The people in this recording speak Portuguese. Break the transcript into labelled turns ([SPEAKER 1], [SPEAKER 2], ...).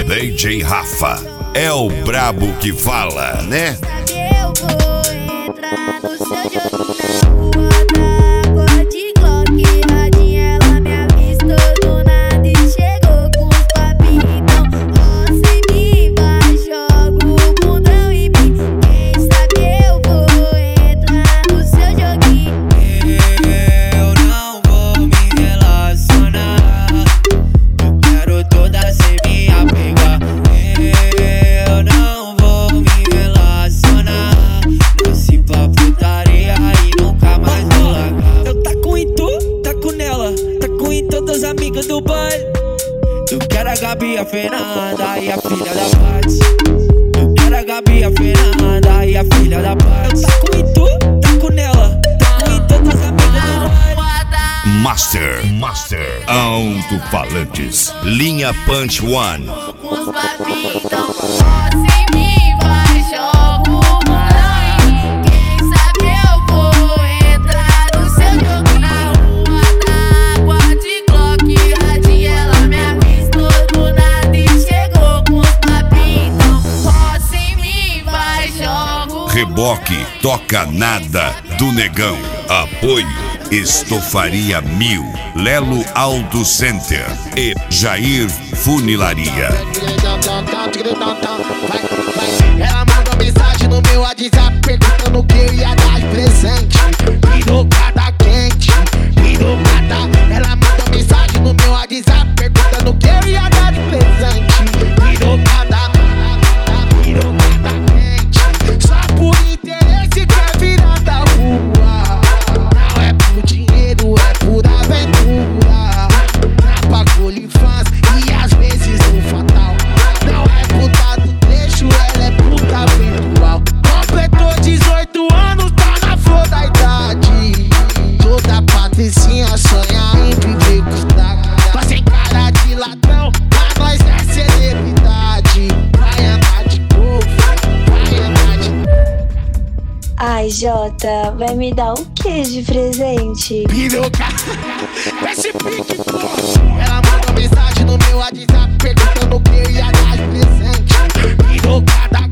[SPEAKER 1] DJ Rafa é o brabo que fala, né?
[SPEAKER 2] Eu vou entrar no seu jogo na rua, tá de Glock, radinha, ela me avistou do nada e chegou com os papinhos. Então, ó, se me vai, jogo o bundão e mim. Quem sabe eu vou entrar no seu joguinho.
[SPEAKER 3] Eu não vou me relacionar, eu quero toda ser minha pega. Eu não vou me relacionar, nasci pra putaria e nunca mais vou largar. Eu taco em tu, taco nela, taco em todos os amigos do baile. Eu quero a Gabi, a Fernanda e a filha da Paty. Eu quero a Gabi, a Fernanda e a filha da Paty. Eu taco em tu, taco nela, taco em todos os amigos do baile.
[SPEAKER 1] Master Alto-Falantes, linha Punch One.
[SPEAKER 2] Com os papinhos, então, ó, se me vai, jogo o bundão e mim. Quem sabe eu vou entrar no seu jogo na rua, tá com a de Glock, radinha, ela me avistou do nada e chegou com os papinhos. Então, ó, se me vai, jogo.
[SPEAKER 1] Reboque, toca nada do Negão. Apoio Estofaria 1000, Lelo Auto Center e Jair Funilaria.
[SPEAKER 4] Ela mandou mensagem no meu WhatsApp perguntando o que eu ia dar de presente. Pirocada quente, pirocada. Ela mandou mensagem no meu WhatsApp perguntando o que eu ia dar de presente. Pirocada, pirocada quente. Só por interesse quer virar da rua. Não é por dinheiro, é por aventura. Na Pacolifans e às vezes no fatal. Não é puta do trecho, ela é puta virtual. Completou 18 anos, tá na flor da idade. Toda patricinha sonha em viver com destaque. Mas sem cara de ladrão, pra nós é celebridade. Vai andar de novo, vai andar de...
[SPEAKER 5] Ai, Jota, vai me dar o que de presente?
[SPEAKER 4] Piroca, esse pique, porra. Ela mandou mensagem no meu WhatsApp perguntando o que eu ia dar de presente. Pirocada